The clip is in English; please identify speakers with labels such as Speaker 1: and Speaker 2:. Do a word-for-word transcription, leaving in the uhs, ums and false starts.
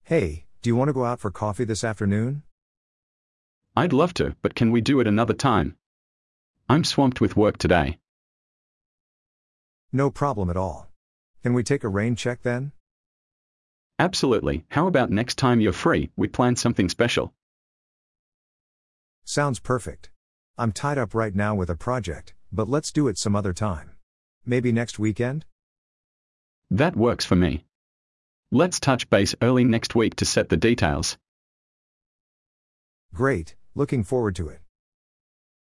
Speaker 1: Hey, do you want to go out for coffee this afternoon?
Speaker 2: I'd love to, but can we do it another time? I'm swamped with work today.
Speaker 1: No problem at all. Can we take a rain check then?
Speaker 2: Absolutely. How about next time you're free, we plan something special?
Speaker 1: Sounds perfect. I'm tied up right now with a project, but let's do it some other time. Maybe next weekend?
Speaker 2: That works for me. Let's touch base early next week to set the details.
Speaker 1: Great, looking forward to it.